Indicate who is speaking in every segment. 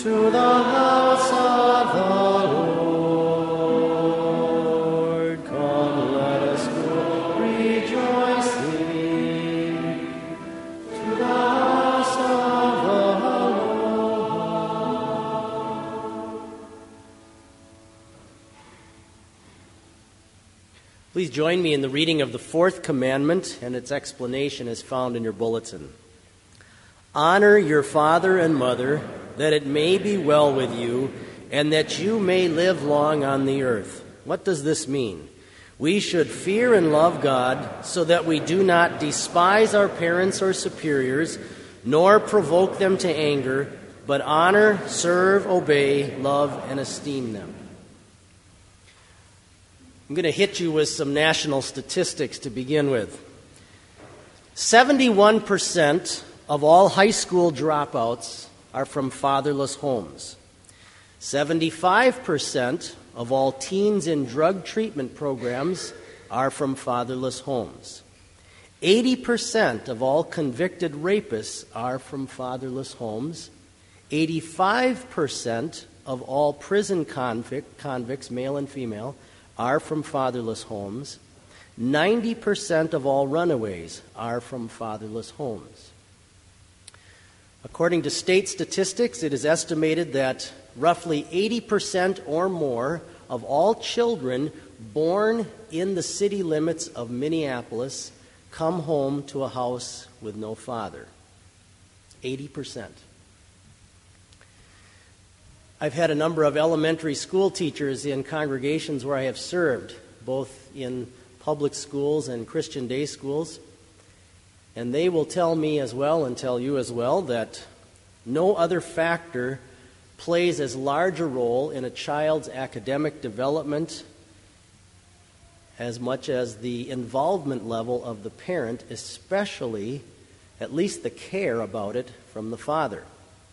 Speaker 1: To the house of the Lord, come, let us go rejoicing. To the house of the Lord. Please join me in the reading of the fourth commandment, and its explanation is found in your bulletin. Honor your father and mother, that it may be well with you, and that you may live long on the earth. What does this mean? We should fear and love God, so that we do not despise our parents or superiors, nor provoke them to anger, but honor, serve, obey, love, and esteem them. I'm going to hit you with some national statistics to begin with. 71% of all high school dropouts are from fatherless homes. 75% of all teens in drug treatment programs are from fatherless homes. 80% of all convicted rapists are from fatherless homes. 85% of all prison convicts, male and female, are from fatherless homes. 90% of all runaways are from fatherless homes. According to state statistics, it is estimated that roughly 80% or more of all children born in the city limits of Minneapolis come home to a house with no father. 80%. I've had a number of elementary school teachers in congregations where I have served, both in public schools and Christian day schools. And they will tell me as well, and tell you as well, that no other factor plays as large a role in a child's academic development as much as the involvement level of the parent, especially, at least the care about it, from the father.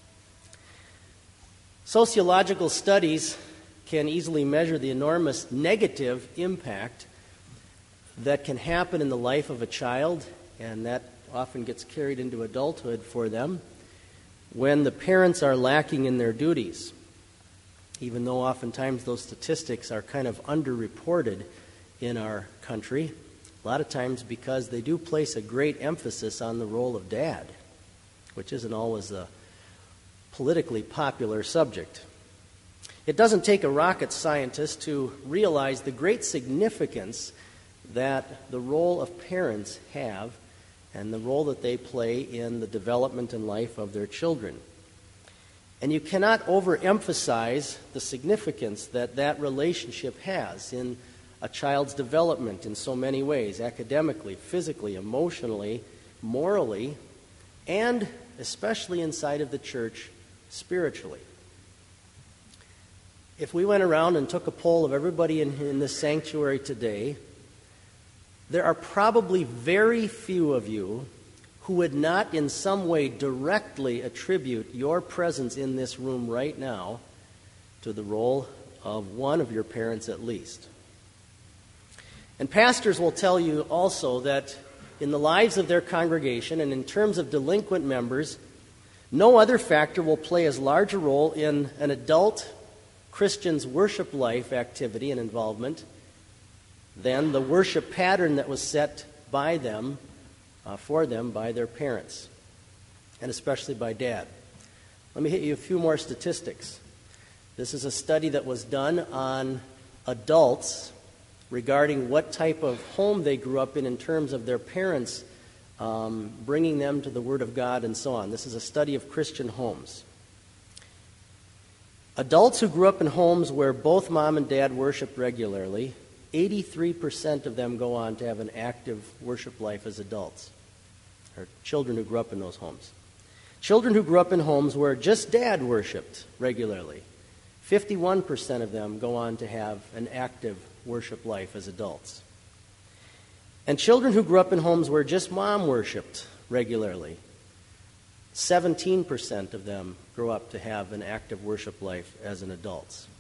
Speaker 1: Sociological studies can easily measure the enormous negative impact that can happen in the life of a child, and that often gets carried into adulthood for them when the parents are lacking in their duties, even though oftentimes those statistics are kind of underreported in our country, a lot of times because they do place a great emphasis on the role of dad, which isn't always a politically popular subject. It doesn't take a rocket scientist to realize the great significance that the role of parents have and the role that they play in the development and life of their children. And you cannot overemphasize the significance that that relationship has in a child's development in so many ways, academically, physically, emotionally, morally, and especially inside of the church, spiritually. If we went around and took a poll of everybody in this sanctuary today, there are probably very few of you who would not in some way directly attribute your presence in this room right now to the role of one of your parents at least. And pastors will tell you also that in the lives of their congregation and in terms of delinquent members, no other factor will play as large a role in an adult Christian's worship life activity and involvement than the worship pattern that was set by them, for them, by their parents, and especially by dad. Let me hit you a few more statistics. This is a study that was done on adults regarding what type of home they grew up in terms of their parents bringing them to the Word of God and so on. This is a study of Christian homes. Adults who grew up in homes where both mom and dad worshiped regularly, 83% of them go on to have an active worship life as adults, or children who grew up in those homes. Children who grew up in homes where just dad worshiped regularly, 51% of them go on to have an active worship life as adults. And children who grew up in homes where just mom worshiped regularly, 17% of them grow up to have an active worship life as an adults.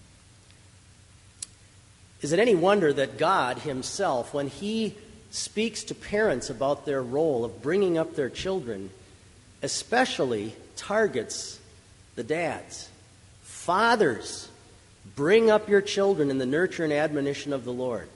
Speaker 1: Is it any wonder that God himself, when he speaks to parents about their role of bringing up their children, especially targets the dads? Fathers, bring up your children in the nurture and admonition of the Lord.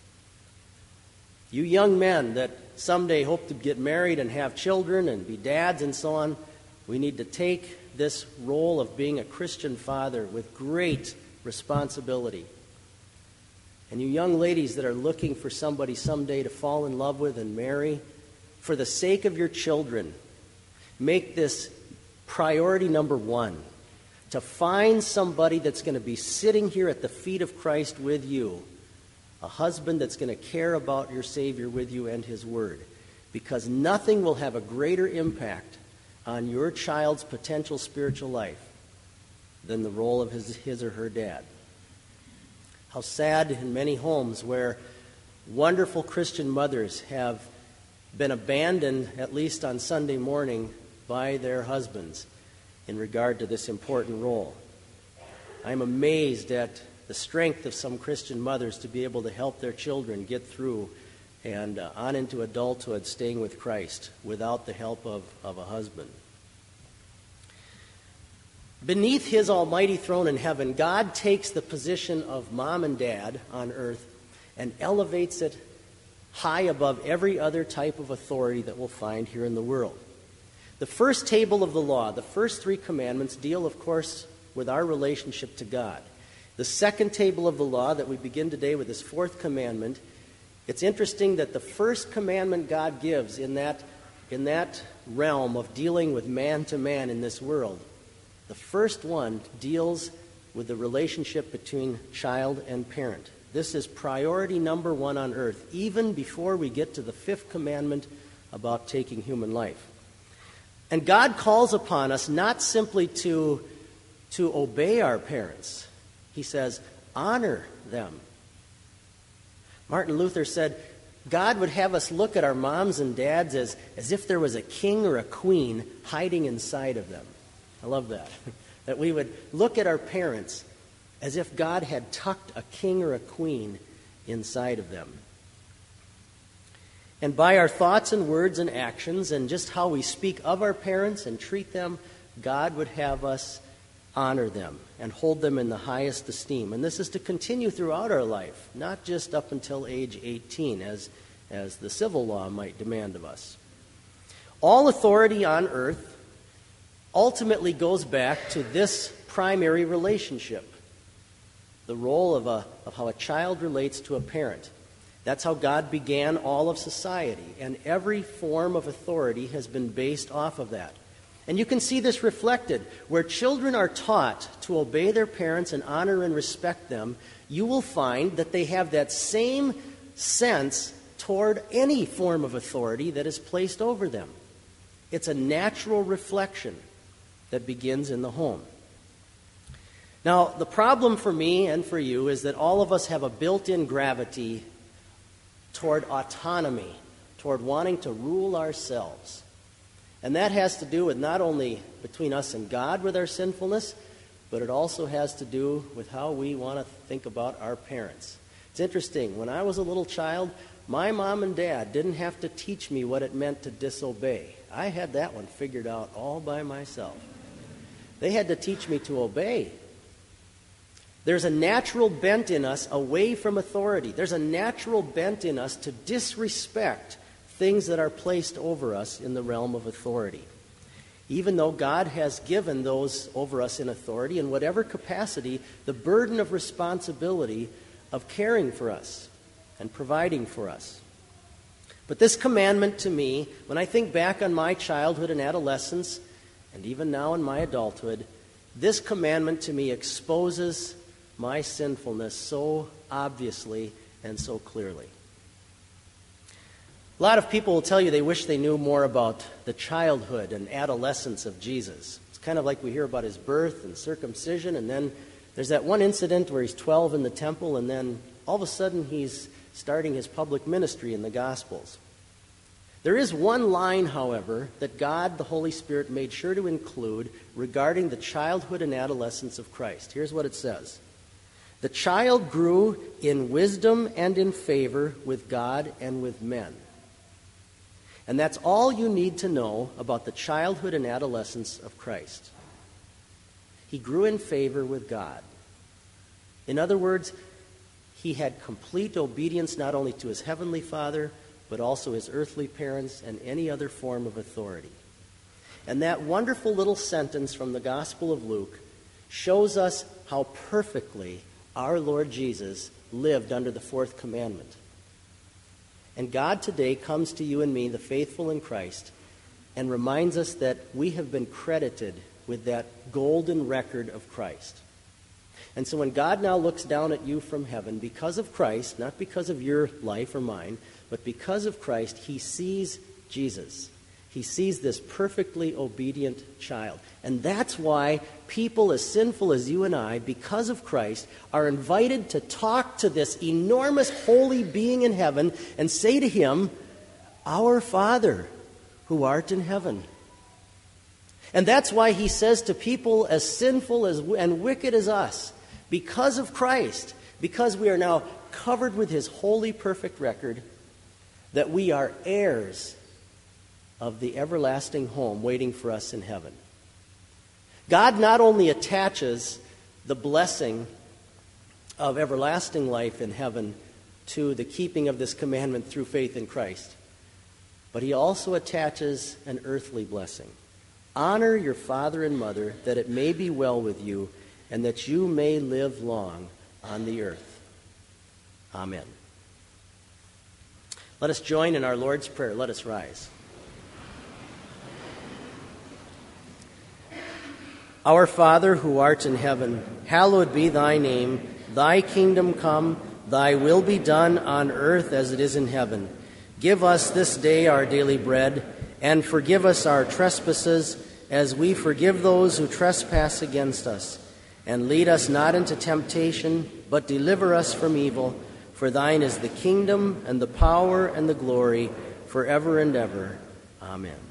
Speaker 1: You young men that someday hope to get married and have children and be dads and so on, we need to take this role of being a Christian father with great responsibility. And you young ladies that are looking for somebody someday to fall in love with and marry, for the sake of your children, make this priority number one, to find somebody that's going to be sitting here at the feet of Christ with you, a husband that's going to care about your Savior with you and His Word, because nothing will have a greater impact on your child's potential spiritual life than the role of his or her dad. How sad in many homes where wonderful Christian mothers have been abandoned, at least on Sunday morning, by their husbands in regard to this important role. I'm amazed at the strength of some Christian mothers to be able to help their children get through and on into adulthood, staying with Christ without the help of a husband. Beneath His almighty throne in heaven, God takes the position of mom and dad on earth and elevates it high above every other type of authority that we'll find here in the world. The first table of the law, the first 3 commandments, deal, of course, with our relationship to God. The second table of the law that we begin today with this 4th commandment, it's interesting that the first commandment God gives in that realm of dealing with man to man in this world, the first one deals with the relationship between child and parent. This is priority number 1 on earth, even before we get to the 5th commandment about taking human life. And God calls upon us not simply to obey our parents. He says, honor them. Martin Luther said, God would have us look at our moms and dads as if there was a king or a queen hiding inside of them. I love that. That we would look at our parents as if God had tucked a king or a queen inside of them. And by our thoughts and words and actions and just how we speak of our parents and treat them, God would have us honor them and hold them in the highest esteem. And this is to continue throughout our life, not just up until age 18, as the civil law might demand of us. All authority on earth ultimately goes back to this primary relationship, the role of how a child relates to a parent. That's how God began all of society, and every form of authority has been based off of that. And you can see this reflected. Where children are taught to obey their parents and honor and respect them, you will find that they have that same sense toward any form of authority that is placed over them. It's a natural reflection that begins in the home. Now, the problem for me and for you is that all of us have a built-in gravity toward autonomy, toward wanting to rule ourselves. And that has to do with not only between us and God with our sinfulness, but it also has to do with how we want to think about our parents. It's interesting. When I was a little child, my mom and dad didn't have to teach me what it meant to disobey. I had that one figured out all by myself. They had to teach me to obey. There's a natural bent in us away from authority. There's a natural bent in us to disrespect things that are placed over us in the realm of authority. Even though God has given those over us in authority, in whatever capacity, the burden of responsibility of caring for us and providing for us. But this commandment to me, when I think back on my childhood and adolescence, and even now in my adulthood, this commandment to me exposes my sinfulness so obviously and so clearly. A lot of people will tell you they wish they knew more about the childhood and adolescence of Jesus. It's kind of like we hear about his birth and circumcision, and then there's that one incident where he's 12 in the temple, and then all of a sudden he's starting his public ministry in the Gospels. There is one line, however, that God, the Holy Spirit, made sure to include regarding the childhood and adolescence of Christ. Here's what it says. The child grew in wisdom and in favor with God and with men. And that's all you need to know about the childhood and adolescence of Christ. he grew in favor with God. In other words, he had complete obedience not only to his heavenly Father, but also his earthly parents and any other form of authority. And that wonderful little sentence from the Gospel of Luke shows us how perfectly our Lord Jesus lived under the fourth commandment. And God today comes to you and me, the faithful in Christ, and reminds us that we have been credited with that golden record of Christ. And so when God now looks down at you from heaven, because of Christ, not because of your life or mine, but because of Christ, he sees Jesus. He sees this perfectly obedient child. And that's why people as sinful as you and I, because of Christ, are invited to talk to this enormous holy being in heaven and say to him, "Our Father, who art in heaven." And that's why he says to people as sinful and wicked as us, because of Christ, because we are now covered with his holy, perfect record, that we are heirs of the everlasting home waiting for us in heaven. God not only attaches the blessing of everlasting life in heaven to the keeping of this commandment through faith in Christ, but he also attaches an earthly blessing. Honor your father and mother, that it may be well with you, and that you may live long on the earth. Amen. Let us join in our Lord's Prayer. Let us rise. Our Father, who art in heaven, hallowed be thy name. Thy kingdom come, thy will be done on earth as it is in heaven. Give us this day our daily bread, and forgive us our trespasses, as we forgive those who trespass against us. And lead us not into temptation, but deliver us from evil. For thine is the kingdom, and the power, and the glory, forever and ever. Amen.